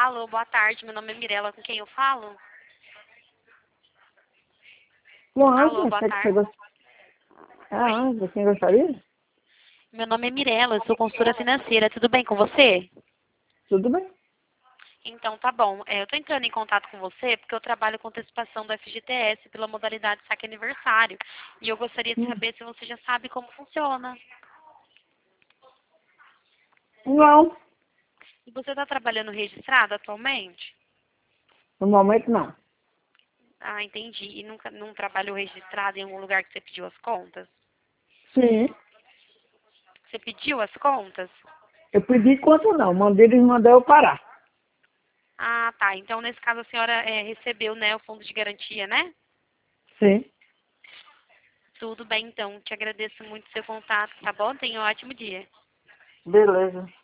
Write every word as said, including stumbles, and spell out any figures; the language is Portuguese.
Alô, boa tarde. Meu nome é Mirela. Com quem eu falo? Alô, Quando? boa Você que você tarde. gost... Oi? Ah, você gostaria? Meu nome é Mirela. Eu sou consultora financeira. Tudo bem com você? Tudo bem. Então, tá bom. É, eu tô entrando em contato com você porque eu trabalho com antecipação do F G T S pela modalidade saque aniversário. E eu gostaria de Hum. saber se você já sabe como funciona. Não, E você está trabalhando registrado atualmente? no momento não. Ah, entendi. E nunca não trabalhou registrado em algum lugar que você pediu as contas? Sim, Você pediu as contas? eu pedi quanto não. Mandei eles mandar eu parar. Ah, tá. Então, nesse caso, a senhora é, recebeu, né, o fundo de garantia, né? Sim, Tudo bem, então. Te agradeço muito o seu contato, tá bom? Tenha um ótimo dia. beleza.